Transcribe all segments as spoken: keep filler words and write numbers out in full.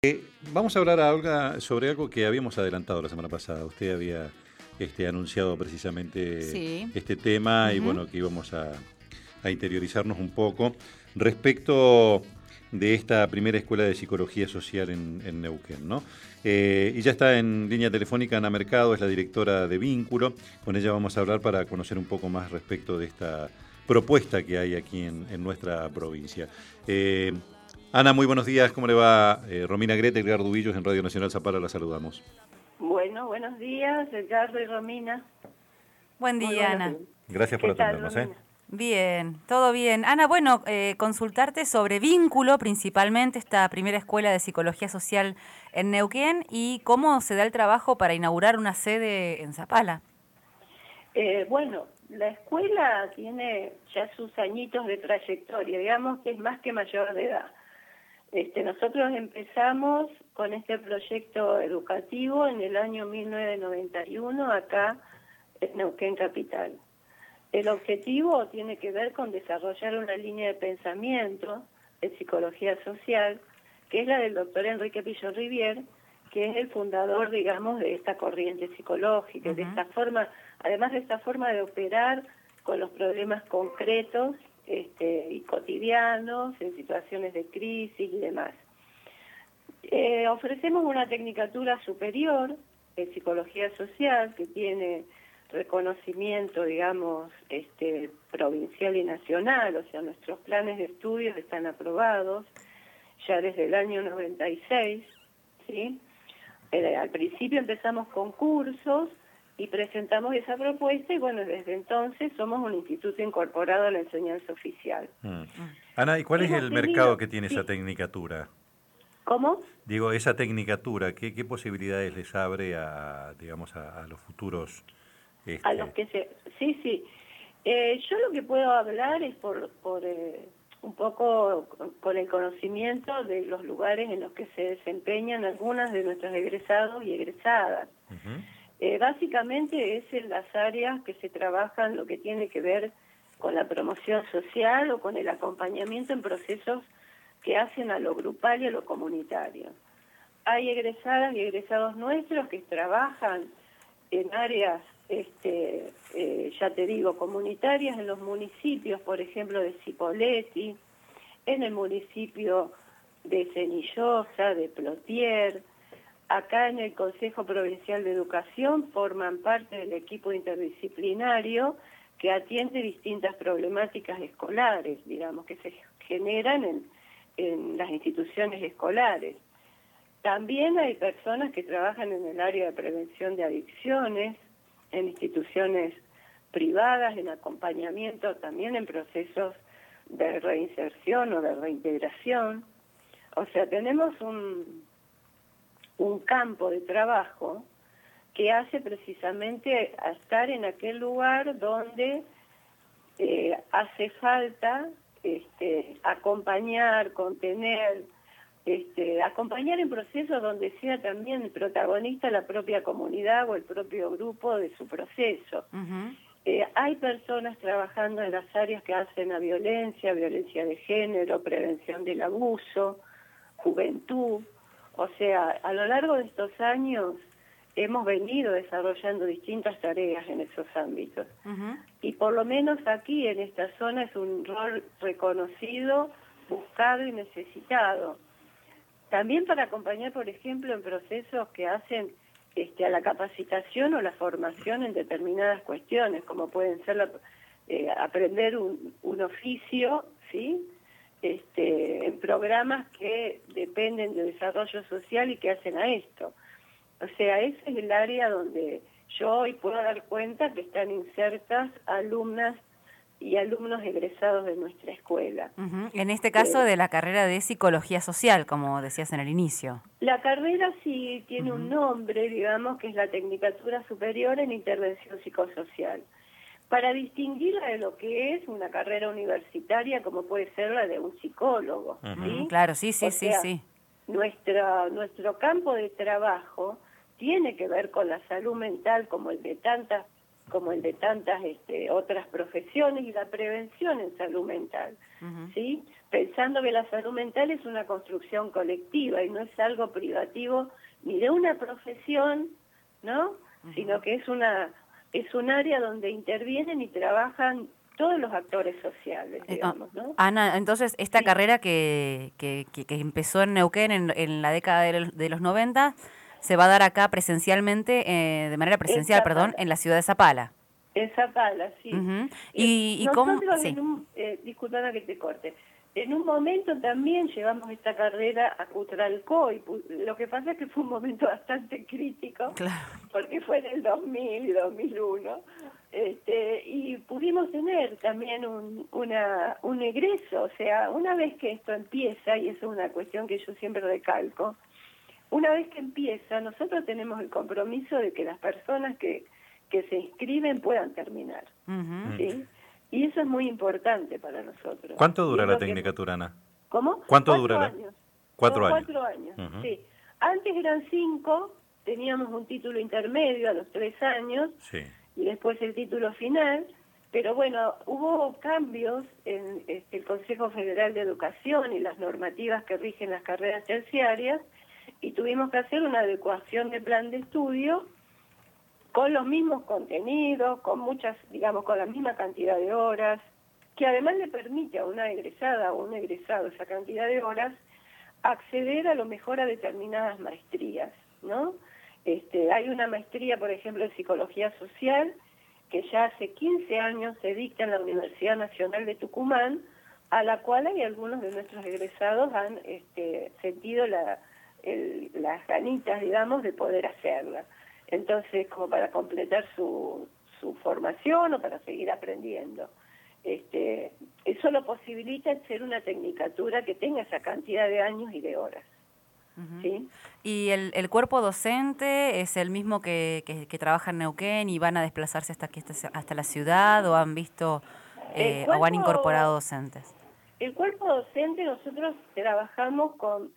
Eh, vamos a hablar ahora sobre algo que habíamos adelantado la semana pasada. Usted había este, anunciado precisamente Sí. este tema y Ujú. bueno, que íbamos a, a interiorizarnos un poco respecto de esta primera escuela de psicología social en, en Neuquén, ¿no? Eh, y ya está en línea telefónica Ana Mercado, es la directora de Vínculo. Con ella vamos a hablar para conocer un poco más respecto de esta propuesta que hay aquí en, en nuestra provincia. Eh, Ana, muy buenos días, ¿cómo le va? Eh, Romina Grete, Edgardo Dubillos en Radio Nacional Zapala, la saludamos. Bueno, buenos días, Edgardo y Romina. Buen Muy día, buenos Ana. días. Gracias por ¿Qué tal, atendernos, ¿eh? Romina? Bien, todo bien. Ana, bueno, eh, consultarte sobre Vínculo, principalmente esta primera escuela de psicología social en Neuquén y cómo se da el trabajo para inaugurar una sede en Zapala. Eh, bueno, la escuela tiene ya sus añitos de trayectoria, digamos que es más que mayor de edad. Este, nosotros empezamos con este proyecto educativo en el año mil novecientos noventa y uno acá en Neuquén Capital. El objetivo tiene que ver con desarrollar una línea de pensamiento en psicología social, que es la del doctor Enrique Pillo Rivier, que es el fundador, digamos, de esta corriente psicológica, uh-huh. de esta forma, además de esta forma de operar con los problemas concretos este, y cotidianos, en situaciones de crisis y demás. Eh, ofrecemos una tecnicatura superior en psicología social que tiene reconocimiento, digamos, este, provincial y nacional, o sea, nuestros planes de estudios están aprobados ya desde el año noventa y seis, ¿sí? Eh, al principio empezamos con cursos y presentamos esa propuesta y bueno, desde entonces somos un instituto incorporado a la enseñanza oficial. Mm. Ana, ¿y cuál Hemos es el tenido, mercado que tiene sí. esa tecnicatura? ¿Cómo? Digo, esa tecnicatura, ¿qué, qué posibilidades les abre a, digamos, a, a los futuros? Este... A los que se... Sí, sí. Eh, yo lo que puedo hablar es por, por eh, un poco con el conocimiento de los lugares en los que se desempeñan algunas de nuestros egresados y egresadas. Uh-huh. Eh, básicamente es en las áreas que se trabajan lo que tiene que ver con la promoción social o con el acompañamiento en procesos que hacen a lo grupal y a lo comunitario. Hay egresadas y egresados nuestros que trabajan en áreas, este, eh, ya te digo, comunitarias en los municipios, por ejemplo, de Cipolletti, en el municipio de Cenillosa, de Plotier. Acá en el Consejo Provincial de Educación forman parte del equipo interdisciplinario que atiende distintas problemáticas escolares, digamos, que se generan en, en las instituciones escolares. También hay personas que trabajan en el área de prevención de adicciones, en instituciones privadas, en acompañamiento, también en procesos de reinserción o de reintegración. O sea, tenemos un, un campo de trabajo que hace precisamente a estar en aquel lugar donde eh, hace falta este, acompañar, contener, Este, acompañar en procesos donde sea también el protagonista la propia comunidad o el propio grupo de su proceso. Uh-huh. Eh, hay personas trabajando en las áreas que hacen la violencia, violencia de género, prevención del abuso, juventud. O sea, a lo largo de estos años hemos venido desarrollando distintas tareas en esos ámbitos. Uh-huh. Y por lo menos aquí en esta zona es un rol reconocido, buscado y necesitado. También para acompañar, por ejemplo, en procesos que hacen este, a la capacitación o la formación en determinadas cuestiones, como pueden ser la, eh, aprender un, un oficio, ¿sí? Este, en programas que dependen de desarrollo social y que hacen a esto. O sea, ese es el área donde yo hoy puedo dar cuenta que están insertas alumnas y alumnos egresados de nuestra escuela. Uh-huh. En este caso, eh, de la carrera de psicología social, como decías en el inicio. La carrera sí tiene uh-huh. un nombre, digamos, que es la Tecnicatura Superior en Intervención Psicosocial, para distinguirla de lo que es una carrera universitaria, como puede ser la de un psicólogo. Uh-huh. ¿Sí? Claro, sí, sí, o sí, sea, sí. Nuestra, nuestro campo de trabajo tiene que ver con la salud mental, como el de tantas como el de tantas este, otras profesiones, y la prevención en salud mental, uh-huh. ¿sí? Pensando que la salud mental es una construcción colectiva y no es algo privativo ni de una profesión, ¿no? Uh-huh. Sino que es una es un área donde intervienen y trabajan todos los actores sociales, digamos, ¿no? Ana, entonces, esta sí. carrera que, que, que, que empezó en Neuquén en, en la década de los, de los noventa, se va a dar acá presencialmente, eh, de manera presencial, perdón, en la ciudad de Zapala. En Zapala, sí. Uh-huh. ¿Y, y Nosotros, cómo? Sí. en un, eh, disculpame que te corte, en un momento también llevamos esta carrera a Cutralcó, y lo que pasa es que fue un momento bastante crítico, claro. porque fue en el dos mil y dos mil uno, este, y pudimos tener también un, una, un egreso, o sea, una vez que esto empieza, y eso es una cuestión que yo siempre recalco, una vez que empieza, nosotros tenemos el compromiso de que las personas que, que se inscriben puedan terminar, uh-huh. ¿sí? Y eso es muy importante para nosotros. ¿Cuánto dura la tecnicatura, Ana? ¿Cómo? ¿Cuánto cuatro dura la? Años. Cuatro Son años. Cuatro años, uh-huh. sí. Antes eran cinco, teníamos un título intermedio a los tres años, sí. y después el título final, pero bueno, hubo cambios en este, el Consejo Federal de Educación y las normativas que rigen las carreras terciarias, y tuvimos que hacer una adecuación de plan de estudio con los mismos contenidos, con muchas, digamos, con la misma cantidad de horas, que además le permite a una egresada o un egresado esa cantidad de horas acceder a lo mejor a determinadas maestrías, ¿no? Este, hay una maestría, por ejemplo, en Psicología Social, que ya hace quince años se dicta en la Universidad Nacional de Tucumán, a la cual hay algunos de nuestros egresados han este, sentido la, el, las ganitas, digamos, de poder hacerla. Entonces, como para completar su, su formación o para seguir aprendiendo. Este, eso lo posibilita ser una tecnicatura que tenga esa cantidad de años y de horas. Uh-huh. ¿Sí? ¿Y el, el cuerpo docente es el mismo que, que, que trabaja en Neuquén y van a desplazarse hasta aquí, hasta, hasta la ciudad, o han visto eh, cuerpo, o han incorporado docentes? El cuerpo docente, nosotros trabajamos con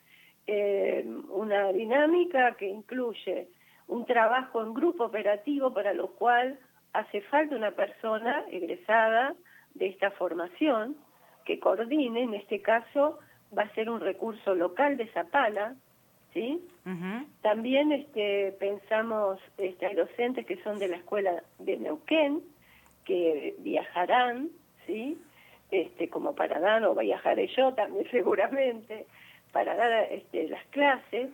eh, una dinámica que incluye un trabajo en grupo operativo, para lo cual hace falta una persona egresada de esta formación que coordine. En este caso va a ser un recurso local de Zapala, ¿sí? Uh-huh. También este, pensamos, este, hay docentes que son de la escuela de Neuquén, que viajarán, ¿sí? Este, como para dar, o viajaré yo también seguramente, para dar este, las clases.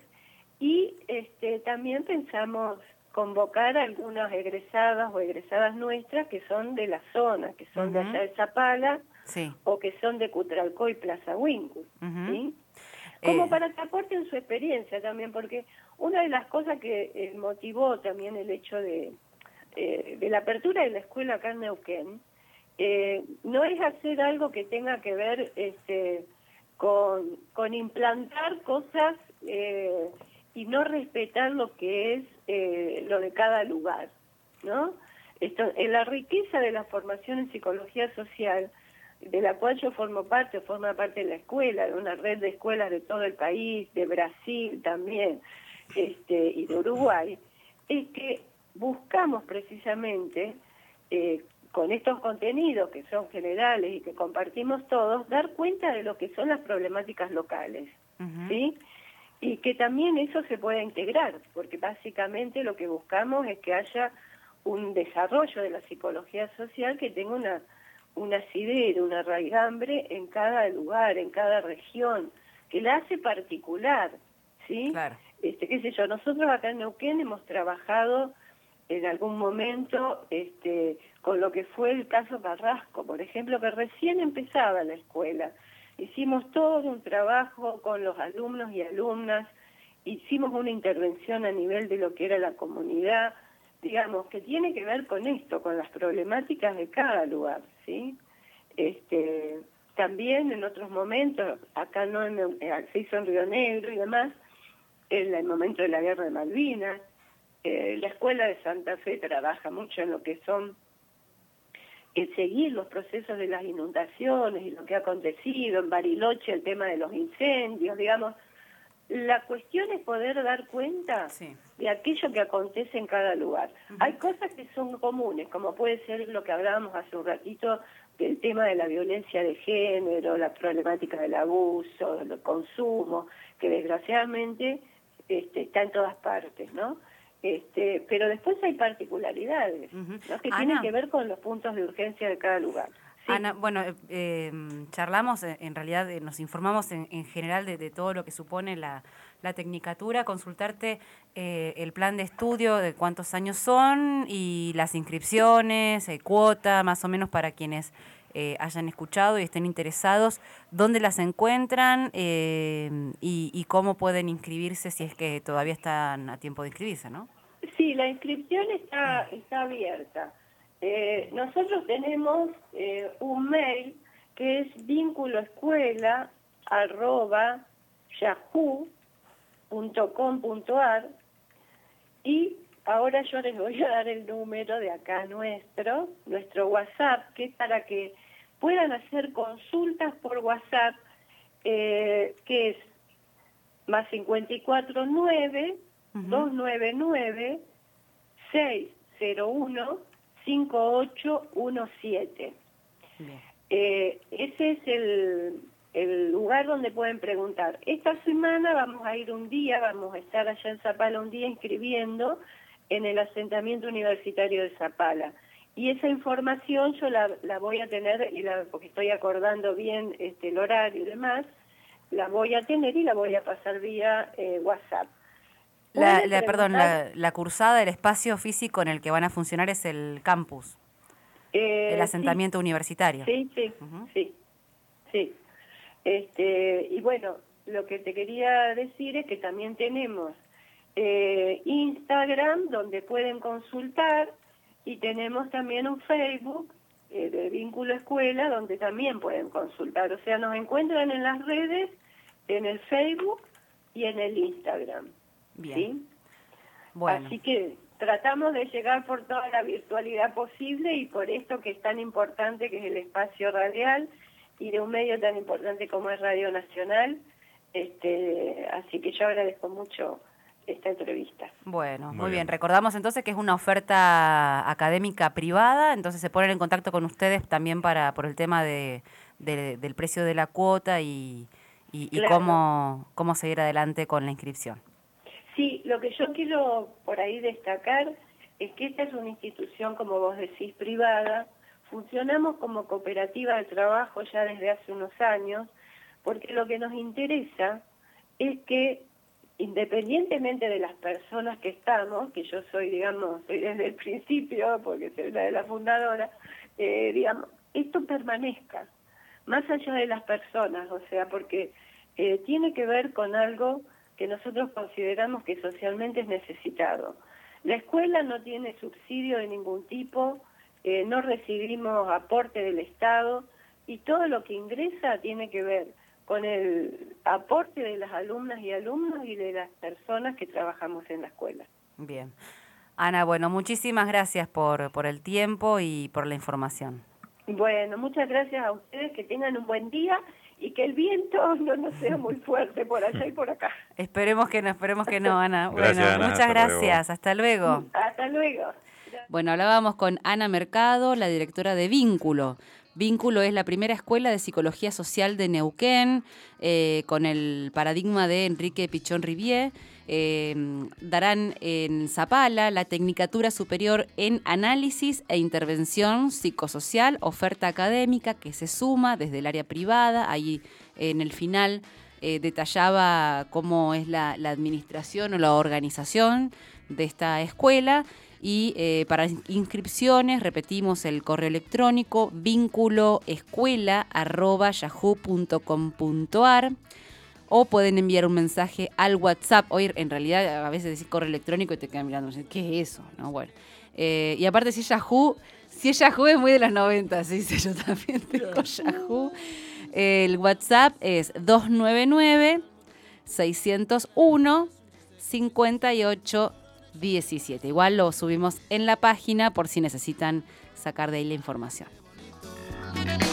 Y este, también pensamos convocar a algunas egresadas o egresadas nuestras que son de la zona, que son uh-huh. de allá de Zapala, sí. o que son de Cutralcó y Plaza Huíncul, uh-huh. ¿sí? Como eh. para que aporten su experiencia también, porque una de las cosas que eh, motivó también el hecho de, eh, de la apertura de la escuela acá en Neuquén, eh, no es hacer algo que tenga que ver este, con, con implantar cosas eh, y no respetar lo que es eh, lo de cada lugar, ¿no? Esto, en la riqueza de la formación en psicología social, de la cual yo formo parte, forma parte de la escuela, de una red de escuelas de todo el país, de Brasil también, este, y de Uruguay, es que buscamos precisamente, eh, con estos contenidos que son generales y que compartimos todos, dar cuenta de lo que son las problemáticas locales, uh-huh. ¿sí? Y que también eso se pueda integrar, porque básicamente lo que buscamos es que haya un desarrollo de la psicología social que tenga una, un asidero, una raigambre en cada lugar, en cada región, que la hace particular, ¿sí? Claro. Este, qué sé yo, nosotros acá en Neuquén hemos trabajado en algún momento este, con lo que fue el caso Carrasco, por ejemplo, que recién empezaba la escuela. Hicimos todo un trabajo con los alumnos y alumnas, hicimos una intervención a nivel de lo que era la comunidad, digamos, que tiene que ver con esto, con las problemáticas de cada lugar, ¿sí? Este, también en otros momentos, acá no en, se hizo en Río Negro y demás, en el momento de la Guerra de Malvinas, eh, la Escuela de Santa Fe trabaja mucho en lo que son el seguir los procesos de las inundaciones y lo que ha acontecido en Bariloche, el tema de los incendios, digamos, la cuestión es poder dar cuenta sí. de aquello que acontece en cada lugar. Uh-huh. Hay cosas que son comunes, como puede ser lo que hablábamos hace un ratito del tema de la violencia de género, la problemática del abuso, del consumo, que desgraciadamente este, está en todas partes, ¿no? Este, pero después hay particularidades, uh-huh. ¿no? que Ana, tienen que ver con los puntos de urgencia de cada lugar. Sí. Ana, bueno, eh, eh, charlamos, en realidad eh, nos informamos en, en general de, de todo lo que supone la, la tecnicatura, consultarte eh, el plan de estudio, de cuántos años son y las inscripciones, eh, cuota, más o menos para quienes eh, hayan escuchado y estén interesados, dónde las encuentran eh, y, y cómo pueden inscribirse si es que todavía están a tiempo de inscribirse, ¿no? Sí, la inscripción está, está abierta. Eh, nosotros tenemos eh, un mail que es vínculoescuela arroba yahoo punto com punto ar y ahora yo les voy a dar el número de acá nuestro, nuestro WhatsApp, que es para que puedan hacer consultas por WhatsApp, eh, que es más cincuenta y cuatro nueve, uh-huh. dos nueve nueve, seis cero uno, cinco ocho uno siete. Eh, ese es el, el lugar donde pueden preguntar. Esta semana vamos a ir un día, vamos a estar allá en Zapala un día inscribiendo en el asentamiento universitario de Zapala. Y esa información yo la, la voy a tener, y la, porque estoy acordando bien este, el horario y demás, la voy a tener y la voy a pasar vía eh, WhatsApp. La, la, perdón, la, la cursada, el espacio físico en el que van a funcionar es el campus, eh, el asentamiento sí. universitario. Sí, sí, uh-huh. sí, sí. Este, y bueno, lo que te quería decir es que también tenemos eh, Instagram, donde pueden consultar, y tenemos también un Facebook eh, de Vínculo Escuela, donde también pueden consultar. O sea, nos encuentran en las redes, en el Facebook y en el Instagram. Bien. ¿Sí? Bueno. Así que tratamos de llegar por toda la virtualidad posible y por esto que es tan importante, que es el espacio radial y de un medio tan importante como es Radio Nacional. Este, así que yo agradezco mucho esta entrevista. Bueno, muy, muy bien. bien. Recordamos entonces que es una oferta académica privada, entonces se ponen en contacto con ustedes también para por el tema de, de del precio de la cuota y, y, y claro. cómo, cómo seguir adelante con la inscripción. Sí, lo que yo quiero por ahí destacar es que esta es una institución, como vos decís, privada. Funcionamos como cooperativa de trabajo ya desde hace unos años, porque lo que nos interesa es que, independientemente de las personas que estamos, que yo soy, digamos, soy desde el principio, porque soy una de las fundadoras, eh, digamos, esto permanezca, más allá de las personas, o sea, porque eh, tiene que ver con algo que nosotros consideramos que socialmente es necesitado. La escuela no tiene subsidio de ningún tipo, eh, no recibimos aporte del Estado y todo lo que ingresa tiene que ver con el aporte de las alumnas y alumnos y de las personas que trabajamos en la escuela. Bien. Ana, bueno, muchísimas gracias por, por el tiempo y por la información. Bueno, muchas gracias a ustedes, que tengan un buen día y que el viento no nos sea muy fuerte por allá y por acá. Esperemos que no, esperemos que no, Ana. Gracias, bueno, Ana, muchas hasta gracias. Luego. Hasta luego. Hasta luego. Bueno, hablábamos con Ana Mercado, la directora de Vínculo. Vínculo es la primera escuela de psicología social de Neuquén, eh, con el paradigma de Enrique Pichón Rivier. Eh, darán en Zapala la Tecnicatura Superior en Análisis e Intervención Psicosocial, oferta académica que se suma desde el área privada. Ahí en el final eh, detallaba cómo es la, la administración o la organización de esta escuela. Y eh, para inscripciones, repetimos el correo electrónico vínculoescuela arroba yahoo punto com punto ar, o pueden enviar un mensaje al WhatsApp. Hoy en realidad a veces decís correo electrónico y te quedan mirando, ¿qué es eso? ¿No? Bueno, eh, y aparte si es Yahoo, si es Yahoo es muy de las noventa, ¿sí? Yo también tengo Yahoo. El WhatsApp es dos nueve nueve, seis cero uno, cinco ocho diecisiete. Igual lo subimos en la página por si necesitan sacar de ahí la información.